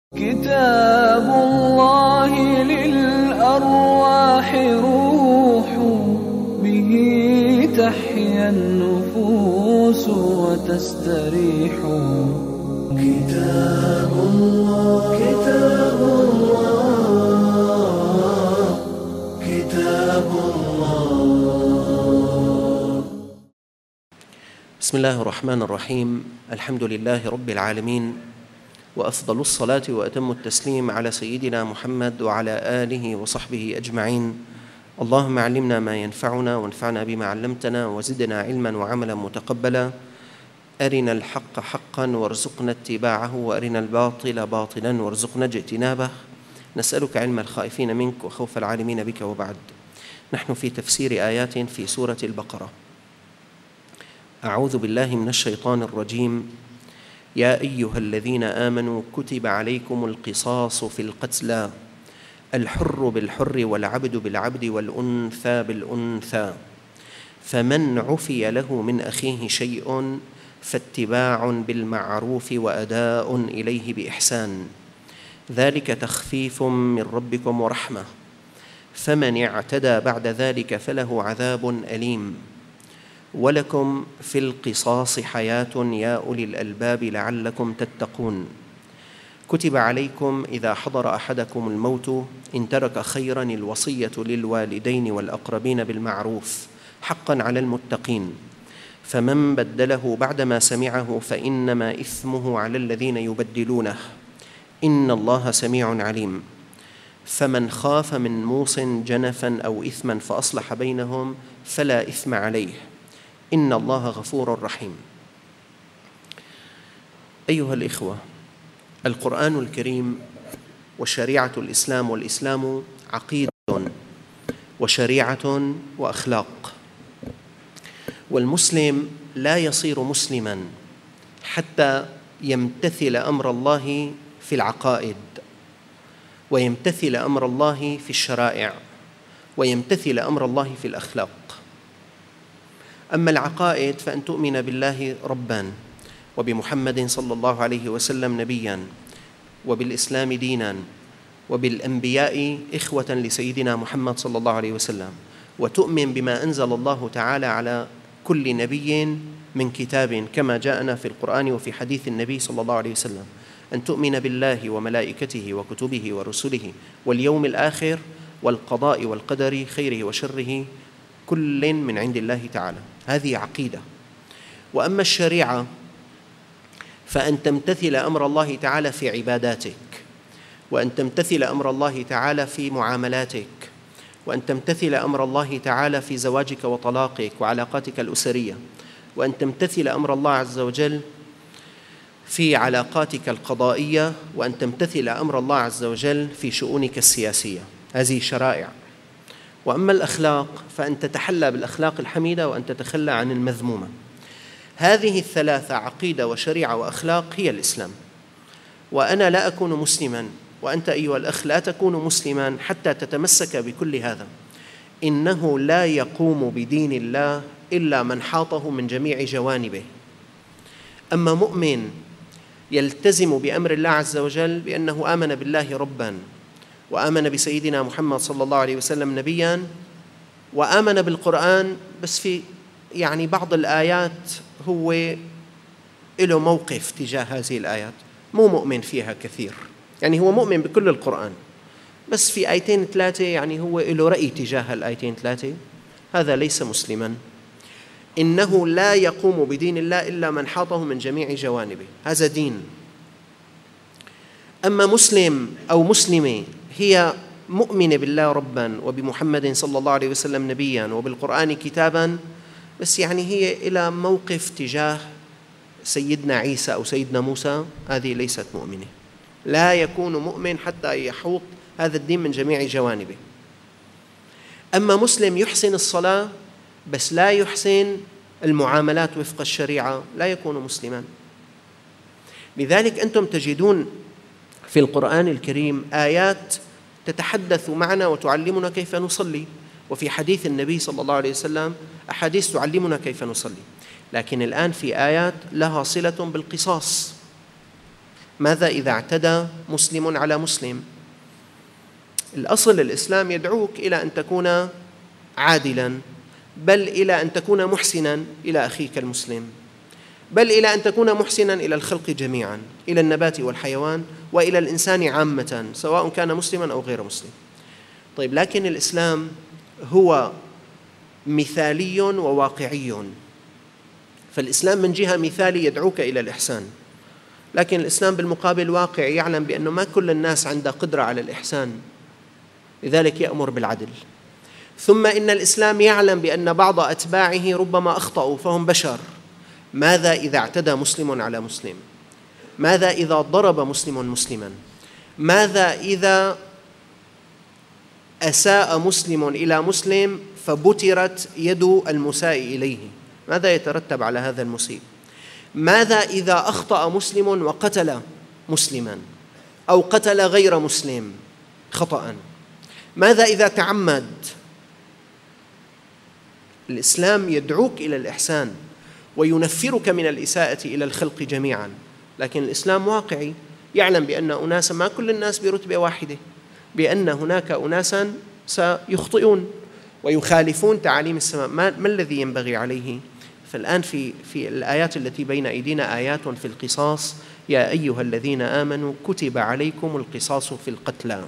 كتاب الله للأرواح روح، به تحيا النفوس وتستريح. كتاب الله كتاب الله كتاب الله. بسم الله الرحمن الرحيم. الحمد لله رب العالمين، وأفضل الصلاة وأتم التسليم على سيدنا محمد وعلى آله وصحبه أجمعين. اللهم علمنا ما ينفعنا وانفعنا بما علمتنا وزدنا علما وعملا متقبلا. أرنا الحق حقا وارزقنا اتباعه، وأرنا الباطل باطلا وارزقنا اجتنابه. نسألك علم الخائفين منك وخوف العالمين بك. وبعد، نحن في تفسير آيات في سورة البقرة. أعوذ بالله من الشيطان الرجيم. يا أيها الذين آمنوا كتب عليكم القصاص في القتلى، الحر بالحر والعبد بالعبد والأنثى بالأنثى، فمن عفي له من أخيه شيء فاتباع بالمعروف وأداء إليه بإحسان، ذلك تخفيف من ربكم ورحمة، فمن اعتدى بعد ذلك فله عذاب أليم. ولكم في القصاص حياة يا أولي الألباب لعلكم تتقون. كتب عليكم إذا حضر أحدكم الموت إن ترك خيرا الوصية للوالدين والأقربين بالمعروف حقا على المتقين، فمن بدله بعدما سمعه فإنما إثمه على الذين يبدلونه، إن الله سميع عليم. فمن خاف من موص جنفا أو إثما فأصلح بينهم فلا إثم عليه، إن الله غفور رحيم. أيها الإخوة، القرآن الكريم وشريعة الإسلام، والإسلام عقيدة وشريعة وأخلاق، والمسلم لا يصير مسلما حتى يمتثل أمر الله في العقائد، ويمتثل أمر الله في الشرائع، ويمتثل أمر الله في الأخلاق. أما العقائد فأن تؤمن بالله رباً، وبمحمد صلى الله عليه وسلم نبياً، وبالإسلام ديناً، وبالأنبياء إخوة لسيدنا محمد صلى الله عليه وسلم، وتؤمن بما أنزل الله تعالى على كل نبي من كتاب كما جاءنا في القرآن وفي حديث النبي صلى الله عليه وسلم. أن تؤمن بالله وملائكته وكتبه ورسله واليوم الآخر والقضاء والقدر خيره وشره كل من عند الله تعالى. هذه عقيدة. وأما الشريعة فأن تمتثل أمر الله تعالى في عباداتك، وأن تمتثل أمر الله تعالى في معاملاتك، وأن تمتثل أمر الله تعالى في زواجك وطلاقك وعلاقاتك الأسرية، وأن تمتثل أمر الله عز وجل في علاقاتك القضائية، وأن تمتثل أمر الله عز وجل في شؤونك السياسية. هذه شرائع. وأما الأخلاق فأن تتحلى بالأخلاق الحميدة وأن تتخلى عن المذمومة. هذه الثلاثة، عقيدة وشريعة وأخلاق، هي الإسلام. وأنا لا أكون مسلماً، وأنت أيها الأخ لا تكون مسلماً حتى تتمسك بكل هذا. إنه لا يقوم بدين الله إلا من حاطه من جميع جوانبه. أما مؤمن يلتزم بأمر الله عز وجل بأنه آمن بالله رباً، وآمن بسيدنا محمد صلى الله عليه وسلم نبياً، وآمن بالقرآن، بس في بعض الآيات هو له موقف تجاه هذه الآيات، مو مؤمن فيها كثير. هو مؤمن بكل القرآن، بس في آيتين ثلاثة هو له رأي تجاه الآيتين ثلاثة. هذا ليس مسلماً. إنه لا يقوم بدين الله إلا من حاطه من جميع جوانبه. هذا دين. أما مسلم أو مسلمة هي مؤمنة بالله رباً، وبمحمد صلى الله عليه وسلم نبياً، وبالقرآن كتاباً، بس هي إلى موقف تجاه سيدنا عيسى أو سيدنا موسى. هذه ليست مؤمنة. لا يكون مؤمن حتى يحوط هذا الدين من جميع جوانبه. أما مسلم يحسن الصلاة بس لا يحسن المعاملات وفق الشريعة، لا يكون مسلماً. لذلك أنتم تجدون في القرآن الكريم آيات تتحدث معنا وتعلمنا كيف نصلي، وفي حديث النبي صلى الله عليه وسلم أحاديث تعلمنا كيف نصلي. لكن الآن في آيات لها صلة بالقصاص، ماذا إذا اعتدى مسلم على مسلم؟ الأصل الإسلام يدعوك إلى أن تكون عادلاً، بل إلى أن تكون محسناً إلى أخيك المسلم، بل إلى أن تكون محسناً إلى الخلق جميعاً، إلى النبات والحيوان وإلى الإنسان عامة، سواء كان مسلماً أو غير مسلم. طيب، لكن الإسلام هو مثالي وواقعي. فالإسلام من جهة مثالي يدعوك إلى الإحسان، لكن الإسلام بالمقابل واقعي، يعلم بأنه ما كل الناس عندها قدرة على الإحسان، لذلك يأمر بالعدل. ثم إن الإسلام يعلم بأن بعض أتباعه ربما أخطأوا فهم بشر. ماذا إذا اعتدى مسلم على مسلم؟ ماذا إذا ضرب مسلم مسلما؟ ماذا إذا أساء مسلم إلى مسلم فبترت يد المساء إليه؟ ماذا يترتب على هذا المسيء؟ ماذا إذا أخطأ مسلم وقتل مسلما أو قتل غير مسلم خطأ؟ ماذا إذا تعمد؟ الإسلام يدعوك إلى الإحسان وينفرك من الإساءة إلى الخلق جميعا، لكن الإسلام واقعي، يعلم بأن أناسا ما كل الناس برتبة واحدة، بأن هناك أناسا سيخطئون ويخالفون تعاليم السماء. ما الذي ينبغي عليه؟ فالآن في الآيات التي بين أيدينا آيات في القصاص. يا أيها الذين آمنوا كتب عليكم القصاص في القتلى.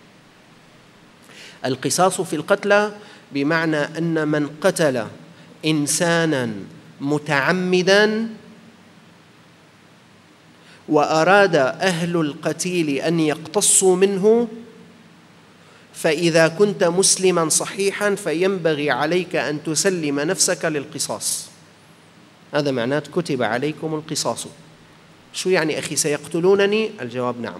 القصاص في القتلى بمعنى أن من قتل إنسانا متعمدا وأراد أهل القتيل أن يقتصوا منه، فإذا كنت مسلما صحيحا فينبغي عليك أن تسلم نفسك للقصاص. هذا معناه كتب عليكم القصاص. شو يعني أخي سيقتلونني؟ الجواب نعم.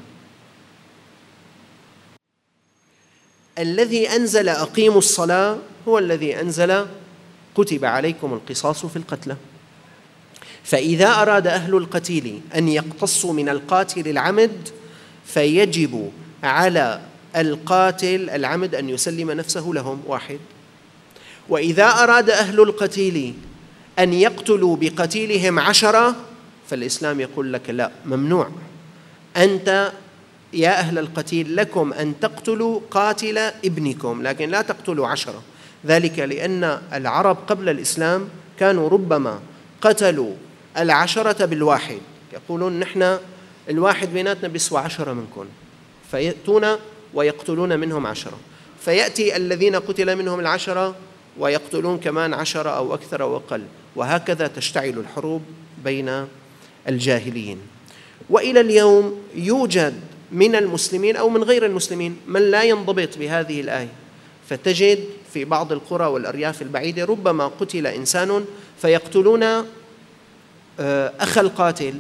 الذي أنزل أقيموا الصلاة هو الذي أنزل كتب عليكم القصاص في القتلى. فإذا أراد أهل القتيل أن يقتصوا من القاتل العمد فيجب على القاتل العمد أن يسلم نفسه لهم، واحد. وإذا أراد أهل القتيل أن يقتلوا بقتيلهم 10 فالإسلام يقول لك لا، ممنوع. أنت يا أهل القتيل لكم أن تقتلوا قاتل ابنكم، لكن لا تقتلوا 10. ذلك لأن العرب قبل الإسلام كانوا ربما قتلوا 10 بالواحد، يقولون نحن الواحد بيناتنا بيسوى 10 منكم، فيأتون ويقتلون منهم 10، فيأتي الذين قتل منهم 10 ويقتلون كمان 10 أو أكثر أو أقل، وهكذا تشتعل الحروب بين الجاهليين. وإلى اليوم يوجد من المسلمين أو من غير المسلمين من لا ينضبط بهذه الآية، فتجد في بعض القرى والأرياف البعيدة ربما قتل إنسان فيقتلون أخ القاتل،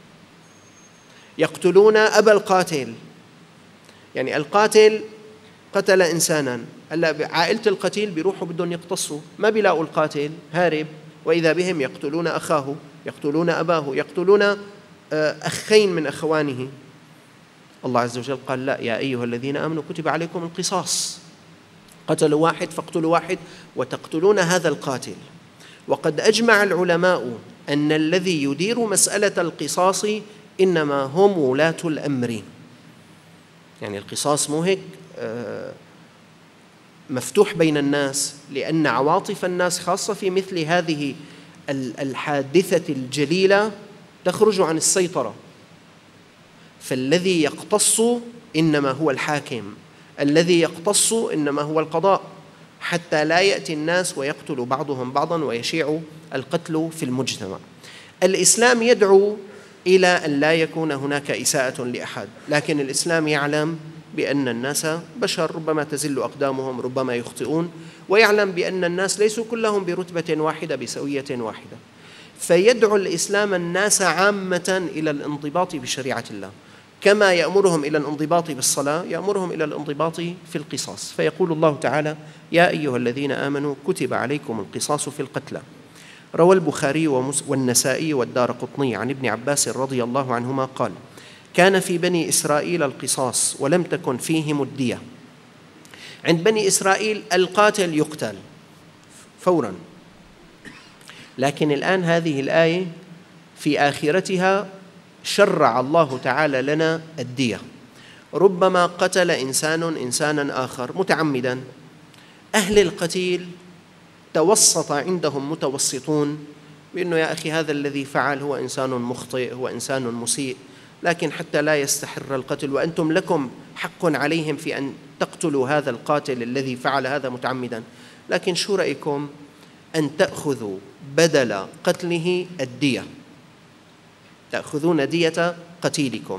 يقتلون أبا القاتل. يعني القاتل قتل إنسانا، عائلة القتيل بيروحوا بدهم يقتصوا، ما بيلاقوا القاتل هارب، وإذا بهم يقتلون أخاه، يقتلون أباه، يقتلون أخين من أخوانه. الله عز وجل قال لا، يا أيها الذين آمنوا كتب عليكم القصاص، قتلوا واحد فاقتلوا واحد وتقتلون هذا القاتل. وقد أجمع العلماء أن الذي يدير مسألة القصاص إنما هم ولاة الأمر. يعني القصاص مو هيك مفتوح بين الناس، لأن عواطف الناس خاصة في مثل هذه الحادثة الجليلة تخرج عن السيطرة. فالذي يقتص إنما هو الحاكم، الذي يقتص إنما هو القضاء، حتى لا يأتي الناس ويقتل بعضهم بعضا ويشيع القتل في المجتمع. الإسلام يدعو إلى أن لا يكون هناك إساءة لأحد، لكن الإسلام يعلم بأن الناس بشر، ربما تزل أقدامهم، ربما يخطئون، ويعلم بأن الناس ليسوا كلهم برتبة واحدة بسوية واحدة، فيدعو الإسلام الناس عامة إلى الانضباط بشريعة الله، كما يأمرهم إلى الانضباط بالصلاة يأمرهم إلى الانضباط في القصاص. فيقول الله تعالى: يا أيها الذين آمنوا كتب عليكم القصاص في القتلى. روى البخاري والنسائي والدارقطني عن ابن عباس رضي الله عنهما قال: كان في بني إسرائيل القصاص ولم تكن فيهم الدية. عند بني إسرائيل القاتل يقتل فوراً، لكن الآن هذه الآية في آخرتها شرع الله تعالى لنا الدية. ربما قتل إنسانا آخر متعمدا، أهل القتيل توسط عندهم متوسطون بأنه يا أخي هذا الذي فعل هو إنسان مخطئ، هو إنسان مسيء، لكن حتى لا يستحر القتل وأنتم لكم حق عليهم في أن تقتلوا هذا القاتل الذي فعل هذا متعمدا، لكن شو رأيكم أن تأخذوا بدل قتله الدية، تأخذون دية قتيلكم،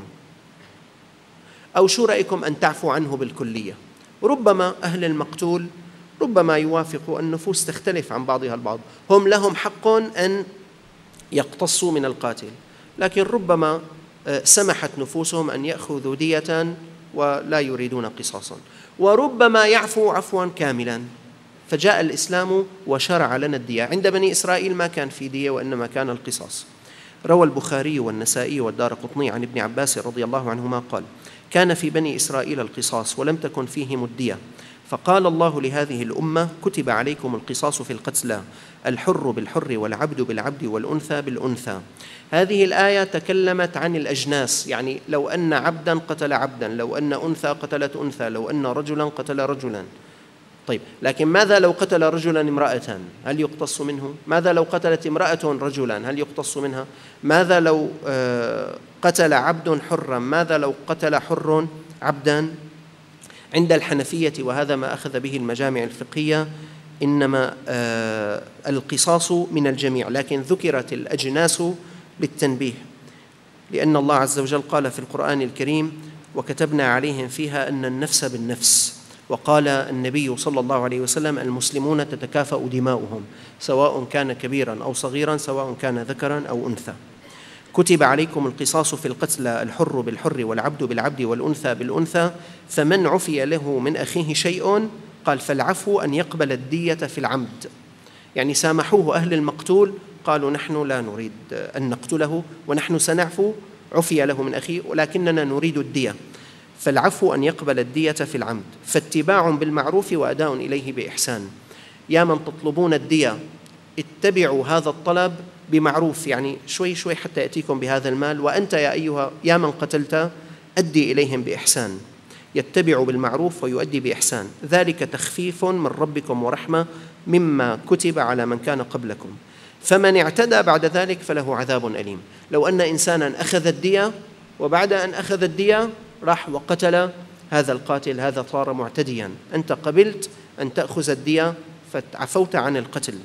أو شو رأيكم أن تعفوا عنه بالكلية؟ ربما أهل المقتول ربما يوافقوا، النفوس تختلف عن بعضها البعض، هم لهم حق أن يقتصوا من القاتل، لكن ربما سمحت نفوسهم أن يأخذوا دية ولا يريدون قصاصا، وربما يعفو عفوا كاملا. فجاء الإسلام وشرع لنا الدية. عند بني إسرائيل ما كان في دية وإنما كان القصاص. روى البخاري والنسائي والدارقطني عن ابن عباس رضي الله عنهما قال: كان في بني إسرائيل القصاص ولم تكن فيهم الدية، فقال الله لهذه الأمة: كتب عليكم القصاص في القتلى، الحر بالحر والعبد بالعبد والأنثى بالأنثى. هذه الآية تكلمت عن الأجناس، يعني لو أن عبدا قتل عبدا، لو أن أنثى قتلت أنثى، لو أن رجلا قتل رجلا. طيب، لكن ماذا لو قتل رجلا امرأة؟ هل يقتص منه؟ ماذا لو قتلت امرأة رجلا؟ هل يقتص منها؟ ماذا لو قتل عبد حرا؟ ماذا لو قتل حر عبدا؟ عند الحنفية، وهذا ما أخذ به المجامع الفقهية، إنما القصاص من الجميع، لكن ذكرت الأجناس للتنبيه، لأن الله عز وجل قال في القرآن الكريم: وكتبنا عليهم فيها أن النفس بالنفس. وقال النبي صلى الله عليه وسلم: المسلمون تتكافأ دماؤهم سواء كان كبيرا أو صغيرا، سواء كان ذكرا أو أنثى. كتب عليكم القصاص في القتلى، الحر بالحر والعبد بالعبد والأنثى بالأنثى، فمن عفي له من أخيه شيء، قال فالعفو أن يقبل الدية في العمد، يعني سامحوه أهل المقتول، قالوا نحن لا نريد أن نقتله ونحن سنعفو، عفي له من أخيه ولكننا نريد الدية، فالعفو أن يقبل الدية في العمد، فاتباع بالمعروف وأداء إليه بإحسان. يا من تطلبون الدية اتبعوا هذا الطلب بمعروف، يعني شوي شوي حتى يأتيكم بهذا المال، وأنت يا من قتلت أدي إليهم بإحسان. يتبع بالمعروف ويؤدي بإحسان، ذلك تخفيف من ربكم ورحمة مما كتب على من كان قبلكم، فمن اعتدى بعد ذلك فله عذاب أليم. لو أن إنسانا أخذ الدية وبعد أن أخذ الدية راح وقتل هذا القاتل، هذا صار معتديا، أنت قبلت أن تأخذ الدية فعفوت عن القتل.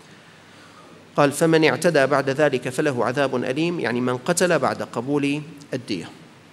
قال فمن اعتدى بعد ذلك فله عذاب أليم، يعني من قتل بعد قبول الدية.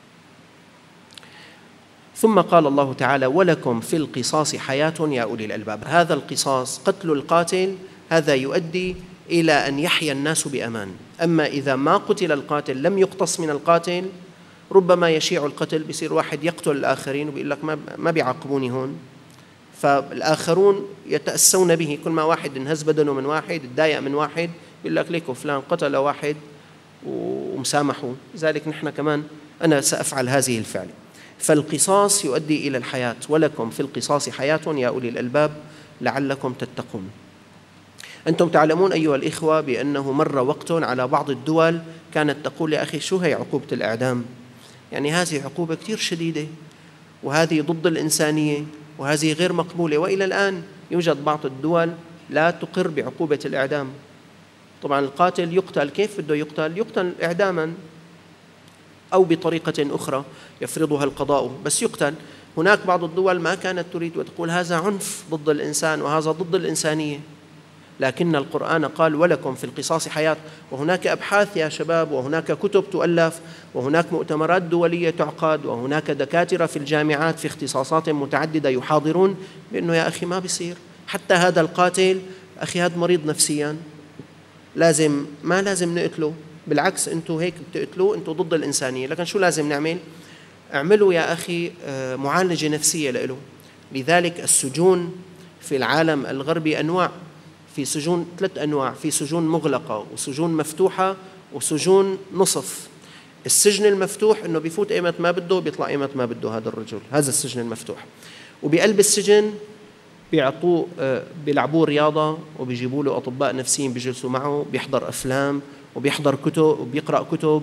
ثم قال الله تعالى: ولكم في القصاص حياة يا أولي الألباب. هذا القصاص، قتل القاتل، هذا يؤدي إلى أن يحيا الناس بأمان. أما إذا ما قتل القاتل، لم يقتص من القاتل، ربما يشيع القتل، بيصير واحد يقتل الآخرين وبيقول لك ما بيعاقبوني هون، فالآخرون يتأسون به، كل ما واحد انهز بدنه من واحد، اتضايق من واحد، بيقول لك ليكو فلان قتل واحد ومسامحوا، لذلك نحن كمان أنا سأفعل هذه الفعل. فالقصاص يؤدي إلى الحياة. ولكم في القصاص حياة يا أولي الألباب لعلكم تتقون. أنتم تعلمون أيها الإخوة بأنه مر وقت على بعض الدول كانت تقول: يا أخي شو هي عقوبة الإعدام؟ يعني هذه عقوبة كثير شديدة، وهذه ضد الإنسانية، وهذه غير مقبولة. وإلى الآن يوجد بعض الدول لا تقر بعقوبة الإعدام. طبعا القاتل يقتل، كيف بده يقتل؟ يقتل إعداما أو بطريقة أخرى يفرضها القضاء، بس يقتل. هناك بعض الدول ما كانت تريد وتقول هذا عنف ضد الإنسان وهذا ضد الإنسانية، لكن القرآن قال: ولكم في القصاص حياة. وهناك أبحاث يا شباب، وهناك كتب تؤلف، وهناك مؤتمرات دولية تعقد، وهناك دكاترة في الجامعات في اختصاصات متعددة يحاضرون بأنه يا أخي ما بيصير، حتى هذا القاتل أخي هذا مريض نفسيا، ما لازم نقتله، بالعكس أنتوا هيك بتقتلوا، أنتوا ضد الإنسانية، لكن شو لازم نعمل؟ اعملوا يا أخي معالجة نفسية له. لذلك السجون في العالم الغربي أنواع، في سجون 3 أنواع، في سجون مغلقة وسجون مفتوحة وسجون نصف. السجن المفتوح إنه بيفوت أيمت ما بده بيطلع أيمت ما بده هذا الرجل، هذا السجن المفتوح. وبقلب السجن بيعطوه بيلعبوه رياضة، وبيجيبوا له أطباء نفسيين بيجلسوا معه، بيحضر أفلام وبيحضر كتب وبيقرأ كتب،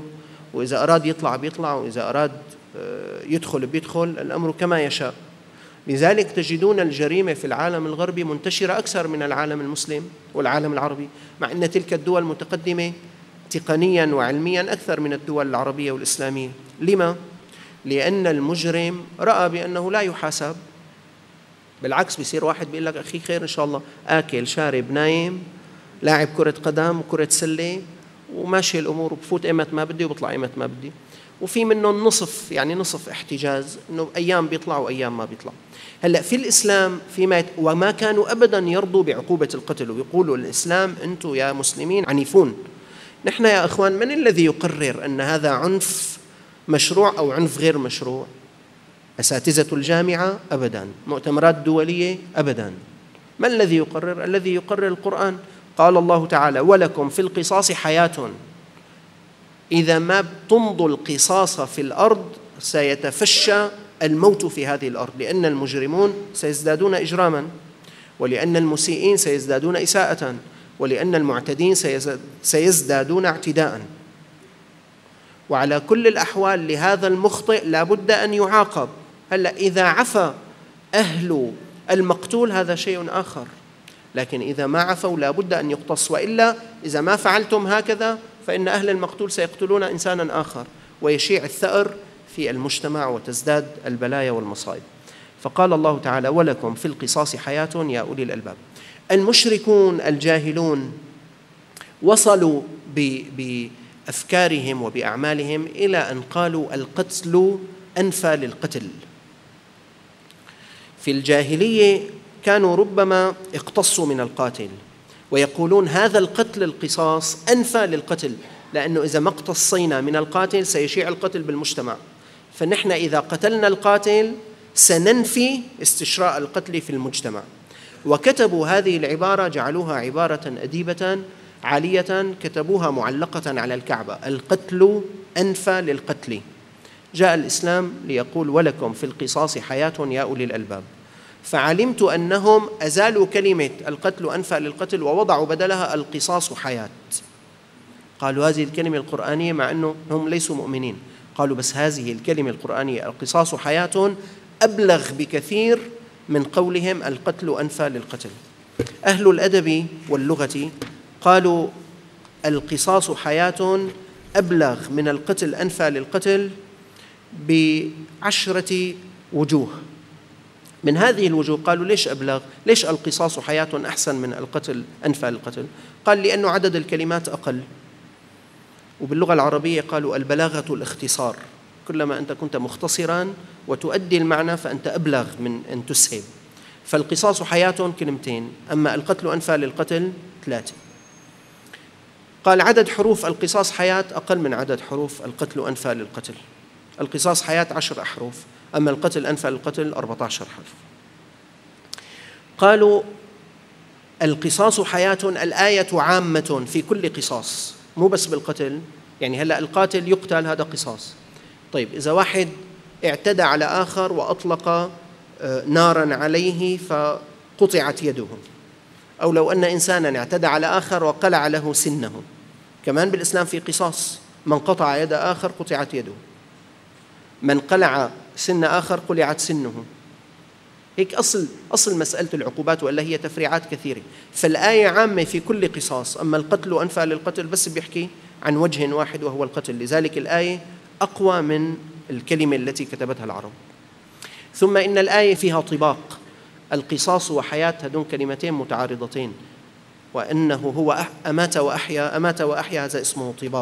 وإذا أراد يطلع بيطلع، وإذا أراد يدخل بيدخل، الأمر كما يشاء. لذلك تجدون الجريمة في العالم الغربي منتشرة أكثر من العالم المسلم والعالم العربي، مع أن تلك الدول متقدمة تقنياً وعلمياً أكثر من الدول العربية والإسلامية. لما؟ لأن المجرم رأى بأنه لا يحاسب، بالعكس بيصير واحد بيقول لك أخي خير إن شاء الله، آكل شارب نايم لاعب كرة قدم وكرة سلة وماشي الأمور، وبفوت إيمت ما بدي وبطلع إيمت ما بدي. وفي منهم نصف، يعني نصف احتجاز، إنه أيام بيطلع وأيام ما بيطلع. هلأ في الإسلام وما كانوا أبداً يرضوا بعقوبة القتل، ويقولوا الإسلام أنتم يا مسلمين عنيفون. نحن يا أخوان من الذي يقرر أن هذا عنف مشروع أو عنف غير مشروع؟ أساتذة الجامعة؟ أبداً. مؤتمرات دولية؟ أبداً. ما الذي يقرر؟ الذي يقرر القرآن. قال الله تعالى: ولكم في القصاص حياة، إذا ما تمضوا القصاص في الأرض سيتفشى الموت في هذه الأرض، لأن المجرمون سيزدادون إجراماً، ولأن المسيئين سيزدادون إساءة، ولأن المعتدين سيزدادون اعتداءً. وعلى كل الأحوال لهذا المخطئ لابد أن يعاقب. هلأ إذا عفى أهل المقتول هذا شيء آخر، لكن إذا ما عفوا لابد أن يقتص، وإلا إذا ما فعلتم هكذا فإن أهل المقتول سيقتلون إنساناً آخر، ويشيع الثأر في المجتمع وتزداد البلايا والمصائب. فقال الله تعالى: ولكم في القصاص حياة يا أولي الألباب. المشركون الجاهلون وصلوا بأفكارهم وبأعمالهم إلى أن قالوا القتل أنفى للقتل. في الجاهلية كانوا ربما اقتصوا من القاتل ويقولون هذا القتل القصاص أنفى للقتل، لأنه إذا ما اقتصينا من القاتل سيشيع القتل بالمجتمع، فنحن إذا قتلنا القاتل سننفي استشراء القتل في المجتمع. وكتبوا هذه العبارة، جعلوها عبارة أديبة عالية، كتبوها معلقة على الكعبة: القتل أنفى للقتل. جاء الإسلام ليقول: ولكم في القصاص حياة يا أولي الألباب. فعلمت أنهم أزالوا كلمة القتل أنفى للقتل ووضعوا بدلها القصاص حياة. قالوا هذه الكلمة القرآنية، مع أنهم هم ليسوا مؤمنين، قالوا بس هذه الكلمة القرآنية القصاص حياة أبلغ بكثير من قولهم القتل أنفى للقتل. أهل الأدب واللغة قالوا القصاص حياة أبلغ من القتل أنفى للقتل ب10 وجوه. من هذه الوجوه قالوا ليش أبلغ؟ ليش القصاص حياة أحسن من القتل أنفى للقتل؟ قال لأنه عدد الكلمات أقل. وباللغة العربية قالوا البلاغة الاختصار، كلما أنت كنت مختصراً وتؤدي المعنى فأنت أبلغ من أن تسهب. فالقصاص حياة كلمتين، أما القتل أنفى للقتل 3. قال عدد حروف القصاص حياة أقل من عدد حروف القتل أنفى للقتل. القصاص حياة 10 أحرف، أما القتل أنفى للقتل 14 حرف. قالوا القصاص حياة، الآية عامة في كل قصاص، مو بس بالقتل. يعني هلأ القاتل يقتل، هذا قصاص. طيب إذا واحد اعتدى على آخر وأطلق ناراً عليه فقطعت يده، أو لو أن إنساناً اعتدى على آخر وقلع له سنه، كمان بالإسلام في قصاص، من قطع يد آخر قطعت يده، من قلع سن آخر قلعت سنه. هيك أصل مسألة العقوبات، وإلا هي تفريعات كثيرة. فالآية عامة في كل قصاص، أما القتل أنفى للقتل بس بيحكي عن وجه واحد وهو القتل، لذلك الآية أقوى من الكلمة التي كتبتها العرب. ثم إن الآية فيها طباق، القصاص وحياة هذون كلمتين متعارضتين، وأنه هو أمات وأحيا، أمات وأحيا هذا اسمه طباق.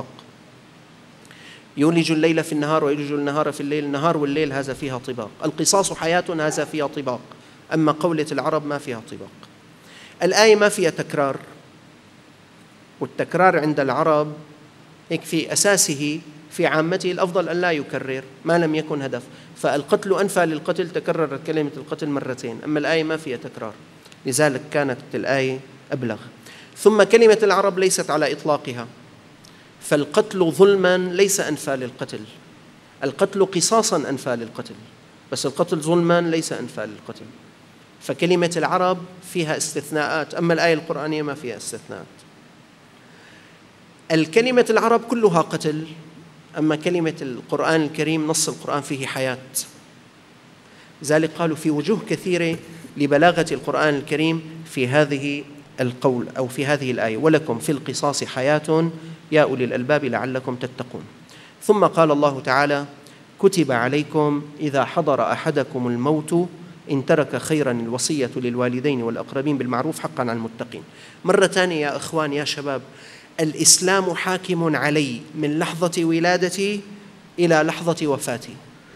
يولج الليل في النهار ويولج النهار في الليل، النهار والليل هذا فيها طباق. القصاص حياة هذا فيها طباق، أما قولة العرب ما فيها طباق. الآية ما فيها تكرار، والتكرار عند العرب هيك في أساسه في عامته الأفضل أن لا يكرر ما لم يكن هدف. فالقتل أنفى للقتل تكررت كلمة القتل مرتين، أما الآية ما فيها تكرار، لذلك كانت الآية أبلغ. ثم كلمة العرب ليست على إطلاقها، فالقتل ظلماً ليس أنفى للقتل، القتل قصاصاً أنفى للقتل، بس القتل ظلماً ليس أنفى للقتل. فكلمة العرب فيها استثناءات، أما الآية القرآنية ما فيها استثناءات. الكلمة العرب كلها قتل، أما كلمة القرآن الكريم نص القرآن فيه حياة. لذلك قالوا في وجوه كثيرة لبلاغة القرآن الكريم في هذه القول أو في هذه الآية: ولكم في القصاص حياة يا أولي الألباب لعلكم تتقون. ثم قال الله تعالى: كتب عليكم إذا حضر أحدكم الموت إن ترك خيرا الوصية للوالدين والأقربين بالمعروف حقا على المتقين. مرة ثانية يا أخوان يا شباب، الإسلام حاكم علي من لحظة ولادتي إلى لحظة وفاتي.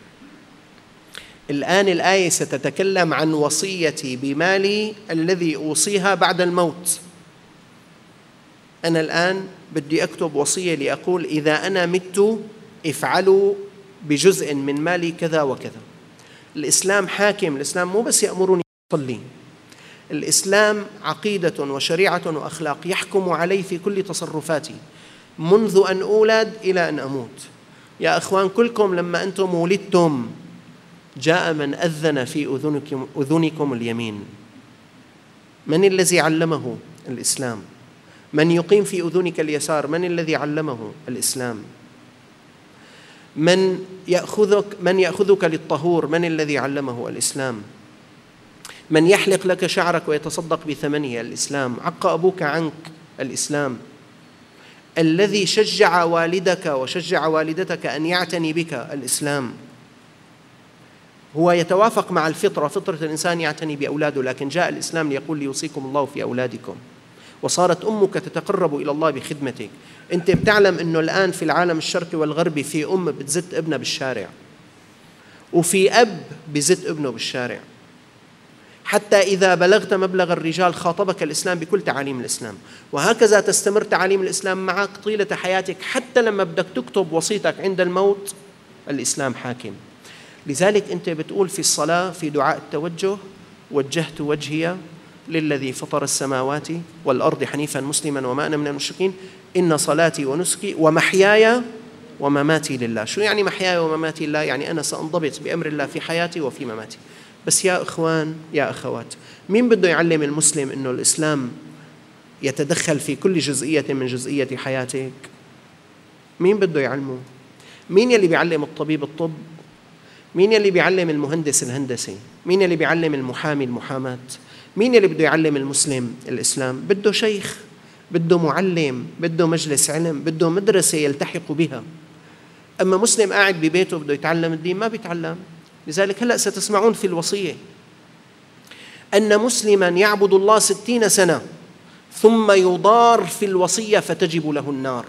الآن الآية ستتكلم عن وصيتي بمالي الذي أوصيها بعد الموت. أنا الآن بدي أكتب وصية لأقول إذا أنا مت افعلوا بجزء من مالي كذا وكذا. الإسلام حاكم. الإسلام مو بس يأمرني أصلي، الإسلام عقيدة وشريعة وأخلاق يحكم علي في كل تصرفاتي منذ أن أولد إلى أن أموت. يا أخوان كلكم لما أنتم ولدتم جاء من أذن في أذنكم اليمين. من الذي علمه؟ الإسلام. من يقيم في أذنك اليسار؟ من الذي علمه؟ الإسلام. من يأخذك للطهور؟ من الذي علمه؟ الإسلام. من يحلق لك شعرك ويتصدق بثمنه؟ الإسلام. عق أبوك عنك؟ الإسلام. الذي شجع والدك وشجع والدتك أن يعتني بك؟ الإسلام. هو يتوافق مع الفطرة، فطرة الإنسان يعتني بأولاده، لكن جاء الإسلام ليقول ليوصيكم الله في أولادكم. وصارت أمك تتقرب إلى الله بخدمتك. أنت بتعلم أنه الآن في العالم الشرقي والغربي في أم بتزت ابنها بالشارع، وفي أب بزت ابنه بالشارع. حتى إذا بلغت مبلغ الرجال خاطبك الإسلام بكل تعاليم الإسلام، وهكذا تستمر تعاليم الإسلام معك طيلة حياتك. حتى لما بدك تكتب وصيتك عند الموت الإسلام حاكم. لذلك أنت بتقول في الصلاة في دعاء التوجه: وجهت وجهي للذي فطر السماوات والأرض حنيفا مسلما وما أنا من المشركين إن صلاتي ونسكي ومحياي ومماتي لله. شو يعني محياي ومماتي لله؟ يعني أنا سأنضبط بأمر الله في حياتي وفي مماتي. بس يا إخوان يا أخوات، مين بده يعلم المسلم إنه الإسلام يتدخل في كل جزئية من جزئية حياتك؟ مين بده يعلمه؟ مين يلي بيعلم الطبيب الطب؟ مين يلي بيعلم المهندس الهندسة؟ مين يلي بيعلم المحامي المحاماة؟ مين يلي بده يعلم المسلم الإسلام؟ بده شيخ، بده معلم، بده مجلس علم، بده مدرسة يلتحق بها. أما مسلم قاعد ببيته بده يتعلم الدين ما بيتعلم. لذلك هلأ ستسمعون في الوصية أن مسلما يعبد الله 60 سنة ثم يضار في الوصية فتجب له النار.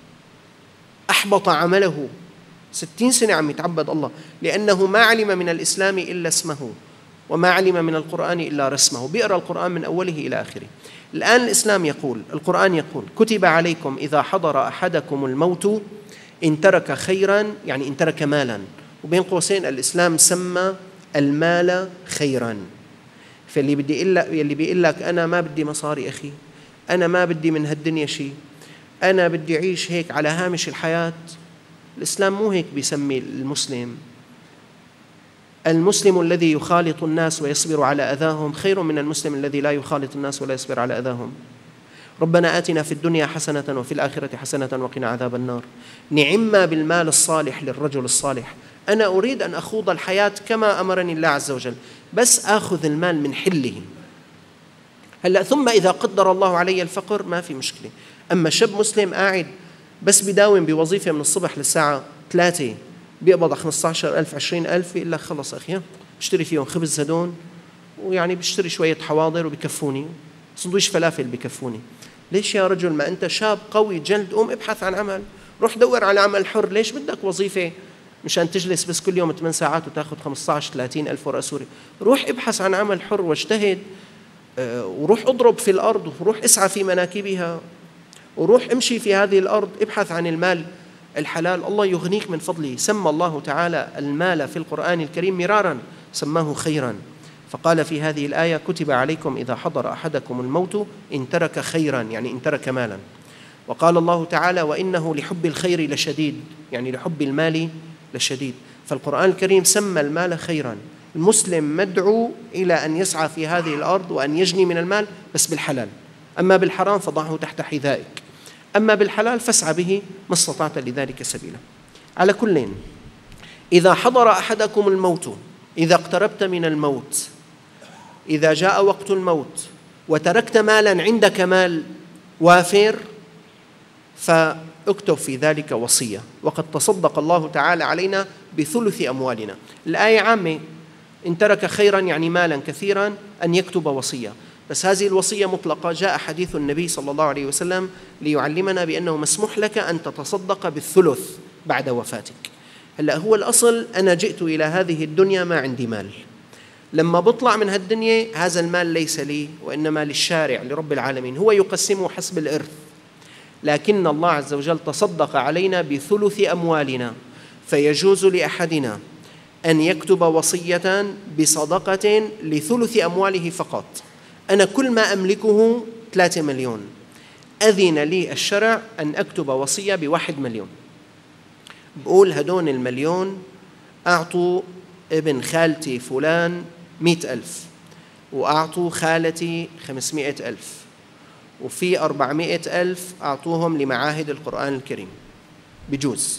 أحبط عمله 60 سنة عم يتعبد الله، لأنه ما علم من الإسلام إلا اسمه وما علم من القرآن إلا رسمه. بيقرأ القرآن من أوله إلى آخره. الآن الإسلام يقول، القرآن يقول: كتب عليكم إذا حضر أحدكم الموت إن ترك خيرا، يعني إن ترك مالا. وبين قوسين الإسلام سمى المال خيرا. فاللي بيقول لك أنا ما بدي مصاري أخي، أنا ما بدي من هالدنيا شيء، أنا بدي أعيش هيك على هامش الحياة، الإسلام مو هيك بيسمي المسلم. المسلم الذي يخالط الناس ويصبر على أذاهم خير من المسلم الذي لا يخالط الناس ولا يصبر على أذاهم. ربنا آتنا في الدنيا حسنة وفي الآخرة حسنة وقنا عذاب النار. نعم بالمال الصالح للرجل الصالح. أنا أريد أن أخوض الحياة كما أمرني الله عز وجل، بس آخذ المال من حله. هلأ ثم إذا قدر الله علي الفقر ما في مشكلة. أما شاب مسلم قاعد بس بداوم بوظيفة من الصبح للساعة 3 بيقبض 15,000 20,000، يقول لك خلص أخي بشتري فيهم خبز هدون، ويعني بشتري شوية حواضر وبكفوني، سندويش فلافل بكفوني. ليش يا رجل؟ ما أنت شاب قوي جلد، قوم ابحث عن عمل، روح دور على عمل حر. ليش بدك وظيفة مشان تجلس بس كل يوم 8 ساعات وتاخذ 15-30 ألف ورقة سوري؟ روح ابحث عن عمل حر واجتهد، وروح اضرب في الأرض، وروح اسعى في مناكبها، وروح امشي في هذه الأرض، ابحث عن المال الحلال، الله يغنيك من فضله. سمى الله تعالى المال في القرآن الكريم مرارا، سماه خيرا. فقال في هذه الآية: كتب عليكم إذا حضر أحدكم الموت إن ترك خيرا، يعني إن ترك مالا. وقال الله تعالى: وإنه لحب الخير لشديد، يعني لحب المال لشديد. فالقرآن الكريم سمى المال خيرا. المسلم مدعو إلى أن يسعى في هذه الأرض وأن يجني من المال بس بالحلال. أما بالحرام فضعه تحت حذائك، أما بالحلال فاسعى به ما استطعت لذلك سبيلا. على كل، إذا حضر أحدكم الموت، إذا اقتربت من الموت، إذا جاء وقت الموت وتركت مالا عندك مال وافر، فاكتب في ذلك وصية. وقد تصدق الله تعالى علينا بثلث أموالنا. الآية عامة، إن ترك خيرا يعني مالا كثيرا أن يكتب وصية، بس هذه الوصية مطلقة. جاء حديث النبي صلى الله عليه وسلم ليعلمنا بأنه مسموح لك أن تتصدق بالثلث بعد وفاتك. هلأ هو الأصل أنا جئت إلى هذه الدنيا ما عندي مال، لما بطلع من هالدنيا هذا المال ليس لي وإنما للشارع لرب العالمين، هو يقسمه حسب الإرث، لكن الله عز وجل تصدق علينا بثلث أموالنا، فيجوز لأحدنا أن يكتب وصية بصدقة لثلث أمواله فقط. أنا كل ما أملكه 3 مليون، أذن لي الشرع أن أكتب وصية ب1 مليون، بقول هدون المليون أعطوا ابن خالتي فلان 100,000، وأعطوا خالتي 500,000، وفي 400,000 أعطوهم لمعاهد القرآن الكريم. بجوز.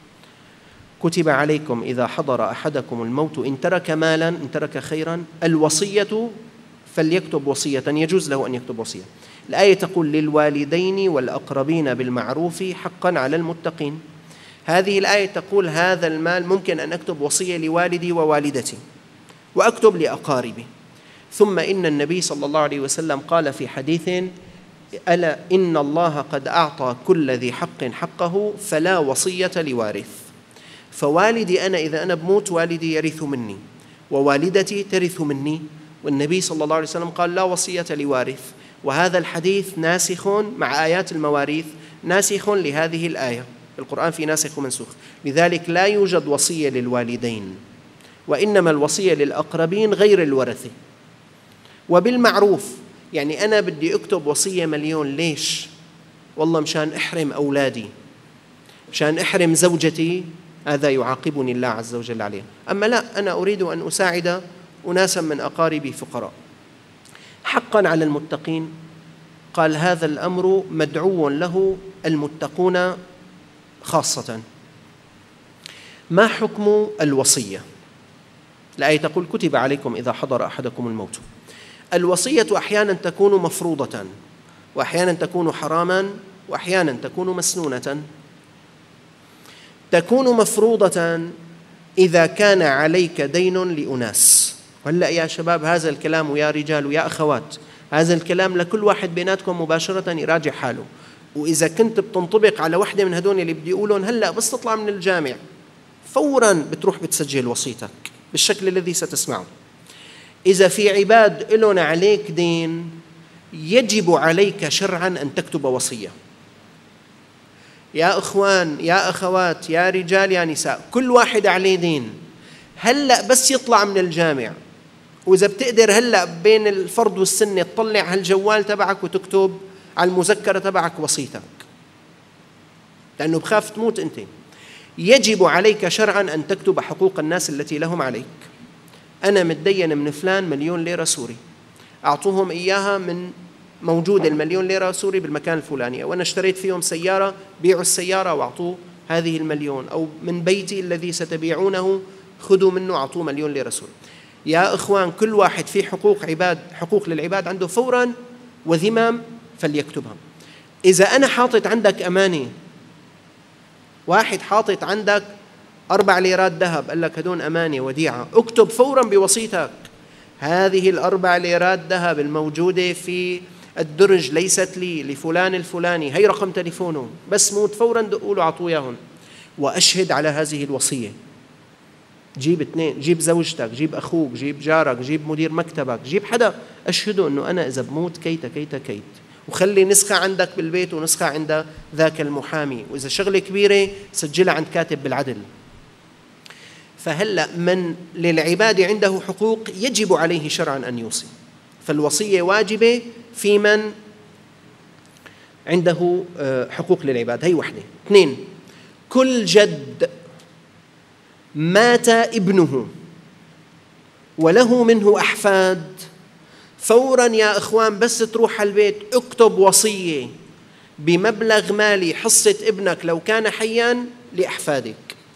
كتب عليكم إذا حضر أحدكم الموت إن ترك مالا، إن ترك خيرا، الوصية فليكتب وصية، يجوز له أن يكتب وصية. الآية تقول للوالدين والأقربين بالمعروف حقا على المتقين. هذه الآية تقول هذا المال ممكن أن أكتب وصية لوالدي ووالدتي وأكتب لأقاربي. ثم إن النبي صلى الله عليه وسلم قال في حديث: ألا إن الله قد أعطى كل ذي حق حقه فلا وصية لوارث. فوالدي أنا إذا أنا بموت والدي يرث مني ووالدتي ترث مني، والنبي صلى الله عليه وسلم قال لا وصية لوارث. وهذا الحديث ناسخ مع آيات المواريث، ناسخ لهذه الآية. القرآن في ناسخ ومنسوخ، لذلك لا يوجد وصية للوالدين، وإنما الوصية للأقربين غير الورثة. وبالمعروف، يعني أنا بدي أكتب وصية 1,000,000 ليش؟ والله مشان أحرم أولادي، مشان أحرم زوجتي، هذا يعاقبني الله عز وجل عليه. أما لا، أنا أريد أن أساعد أناسا من أقاربي فقراء. حقا على المتقين، قال هذا الأمر مدعو له المتقون خاصة. ما حكم الوصية؟ الآية تقول كتب عليكم إذا حضر أحدكم الموت. الوصية أحيانا تكون مفروضة، وأحيانا تكون حراما، وأحيانا تكون مسنونة. تكون مفروضة إذا كان عليك دين لأناس. وهلأ يا شباب هذا الكلام، ويا رجال ويا أخوات، هذا الكلام لكل واحد بيناتكم مباشرة يراجع حاله. وإذا كنت بتنطبق على وحدة من هدول اللي بدي أقولهم هلأ بس تطلع من الجامع فوراً بتروح بتسجل وصيتك بالشكل الذي ستسمعه. إذا في عباد إلون عليك دين، يجب عليك شرعاً أن تكتب وصية. يا إخوان، يا أخوات، يا رجال، يا نساء، كل واحد عليه دين. هلأ بس يطلع من الجامع، وإذا بتقدر هلأ بين الفرض والسنة تطلع هالجوال تبعك وتكتب على المذكرة تبعك وصيتك، لأنه بخاف تموت أنت. يجب عليك شرعاً أن تكتب حقوق الناس التي لهم عليك. أنا متدين من فلان 1,000,000 ليرة سوري، أعطوهم إياها من موجود 1,000,000 ليرة سوري بالمكان الفلاني، وأنا اشتريت فيهم سيارة، بيعوا السيارة وأعطوه هذه 1,000,000، أو من بيتي الذي ستبيعونه خذوا منه أعطوه 1,000,000 ليرة سوري. يا إخوان، كل واحد في حقوق عباد، حقوق للعباد عنده فوراً وذمم فليكتبها. إذا أنا حاطط عندك أمانة، واحد حاطط عندك 4 ليرات ذهب، قال لك هدون أمانة وديعة، اكتب فوراً بوصيتك هذه 4 ليرات ذهب الموجودة في الدرج ليست لي، لفلان الفلاني، هي رقم تليفونه، بس موت فوراً دقوا له أعطوه إياهم، وأشهد على هذه الوصية. جيب 2، جيب زوجتك، جيب أخوك، جيب جارك، جيب مدير مكتبك، جيب حدا، أشهدوا أنه أنا إذا بموت كيت كيت كيت، وخلي نسخة عندك بالبيت ونسخة عند ذاك المحامي، وإذا شغلة كبيرة سجلها عند كاتب بالعدل. فهلأ من للعباد عنده حقوق يجب عليه شرعاً أن يوصي، فالوصية واجبة في من عنده حقوق للعباد. هي وحدة. 2، كل جد مات ابنه وله منه أحفاد، فوراً يا إخوان بس تروح على البيت اكتب وصية بمبلغ مالي حصة ابنك لو كان حياً لأحفادك.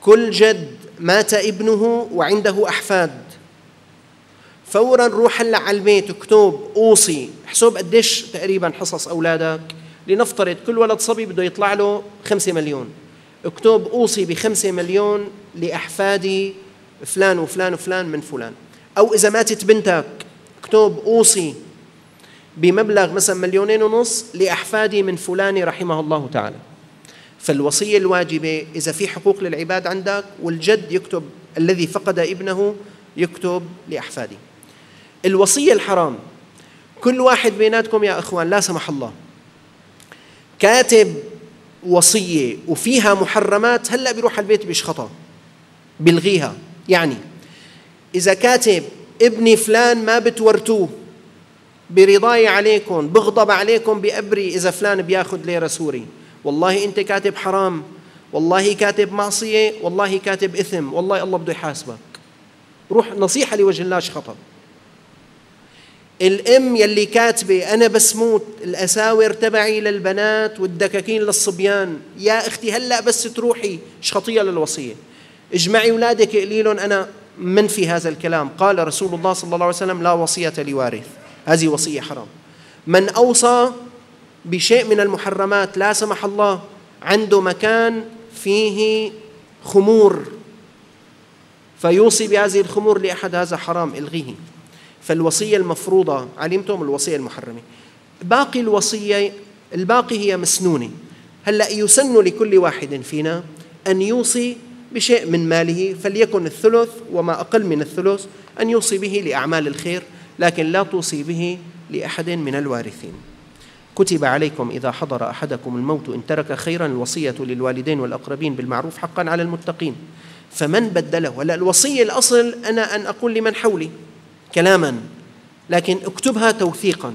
كل جد مات ابنه وعنده أحفاد، فوراً روح هلأ على البيت اكتب أوصي، حسب قديش تقريباً حصص أولادك، لنفترض كل ولد صبي بده يطلع له 5 مليون، اكتب أوصي ب5 مليون لأحفادي فلان وفلان وفلان من فلان. أو إذا ماتت بنتك اكتب أوصي بمبلغ مثلا 2.5 مليون لأحفادي من فلان رحمه الله تعالى. فالوصية الواجبة إذا في حقوق للعباد عندك، والجد يكتب الذي فقد ابنه يكتب لأحفاده. الوصية الحرام، كل واحد بيناتكم يا أخوان لا سمح الله كاتب وصية وفيها محرمات، هلأ بيروح البيت بيشخطها بيلغيها. يعني إذا كاتب ابني فلان ما بتورتوه، برضاي عليكم، بغضب عليكم بأبري إذا فلان بياخد ليرة سوري، والله أنت كاتب حرام، والله كاتب معصية، والله كاتب إثم، والله الله بده يحاسبك. روح نصيحة لوجه الله شخطب. الأم يلي كاتبة أنا بس موت الأساور تبعي للبنات والدكاكين للصبيان، يا أختي هلأ بس تروحي شخطية للوصية، اجمعي أولادك قولي لهم أنا من في هذا الكلام. قال رسول الله صلى الله عليه وسلم لا وصية لوارث، هذه وصية حرام. من أوصى بشيء من المحرمات لا سمح الله عنده مكان فيه خمور فيوصي بهذه الخمور لأحد، هذا حرام، الغيه. فالوصية المفروضة علمتم، الوصية المحرمة. باقي الوصية الباقي هي مسنونة. هلأ يسن لكل واحد فينا أن يوصي بشيء من ماله، فليكن الثلث وما أقل من الثلث، أن يوصي به لأعمال الخير، لكن لا توصي به لأحد من الوارثين. كتب عليكم إذا حضر أحدكم الموت إن ترك خيرا الوصية للوالدين والأقربين بالمعروف حقا على المتقين فمن بدله. ولا الوصية الأصل أنا أن أقول لمن حولي كلاما، لكن اكتبها توثيقا.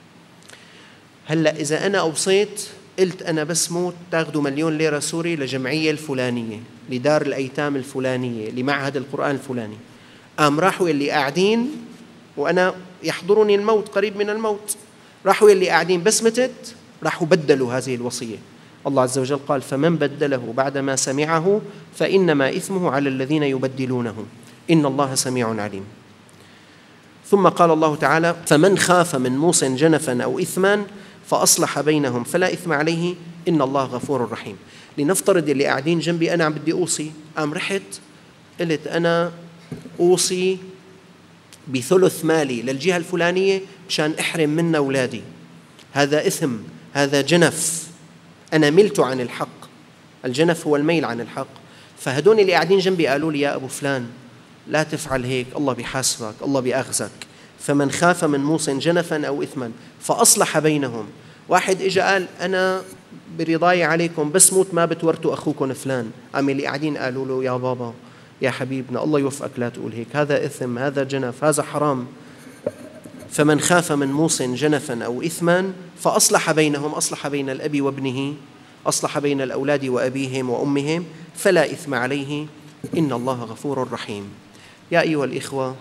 هلأ إذا أنا أوصيت قلت أنا بس موت تاخذوا 1,000,000 ليرة سوري لجمعية الفلانية، لدار الأيتام الفلانية، لمعهد القرآن الفلاني، راحوا اللي قاعدين وأنا يحضرني الموت قريب من الموت، راحوا اللي قاعدين بس متت راحوا بدلوا هذه الوصية. الله عز وجل قال فمن بدله بعدما سمعه فإنما إثمه على الذين يبدلونه إن الله سميع عليم. ثم قال الله تعالى فمن خاف من موص جنفا أو إثما فأصلح بينهم فلا إثم عليه إن الله غفور رحيم. لنفترض اللي قاعدين جنبي أنا عم بدي أوصي، رحت قلت أنا أوصي بثلث مالي للجهة الفلانية مشان أحرم منا أولادي، هذا إثم، هذا جنف، أنا ملت عن الحق. الجنف هو الميل عن الحق. فهدون اللي قاعدين جنبي قالوا لي يا أبو فلان لا تفعل هيك، الله بيحاسبك، الله بيأخذك. فمن خاف من موص جنفا أو إثما فأصلح بينهم. واحد إجا قال أنا برضاي عليكم بس موت ما بتورتوا أخوكم فلان، اللي قاعدين قالوا له يا بابا يا حبيبنا الله يوفقك لا تقول هيك، هذا إثم، هذا جنف، هذا حرام. فمن خاف من موص جنفا أو إثما فأصلح بينهم، أصلح بين الأب وابنه، أصلح بين الأولاد وأبيهم وأمهم فلا إثم عليه إن الله غفور رحيم. يا أيها الإخوة،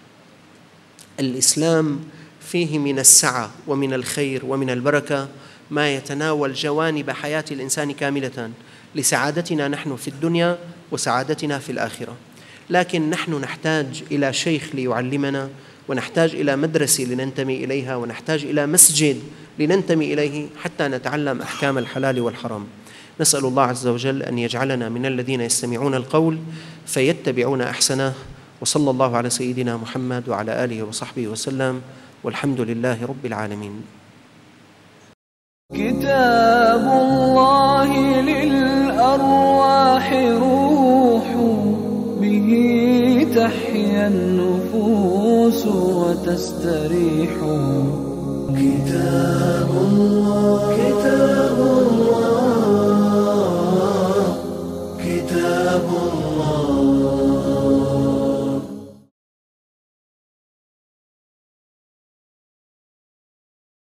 الإسلام فيه من السعة ومن الخير ومن البركة ما يتناول جوانب حياة الإنسان كاملة لسعادتنا نحن في الدنيا وسعادتنا في الآخرة. لكن نحن نحتاج إلى شيخ ليعلمنا، ونحتاج إلى مدرسة لننتمي إليها، ونحتاج إلى مسجد لننتمي إليه حتى نتعلم أحكام الحلال والحرام. نسأل الله عز وجل أن يجعلنا من الذين يستمعون القول فيتبعون أحسنه. وصلى الله على سيدنا محمد وعلى آله وصحبه وسلم، والحمد لله رب العالمين. كتاب الله للأرواح روح، به تحيا النفوس وتستريح. كتاب الله كتاب الله كتاب الله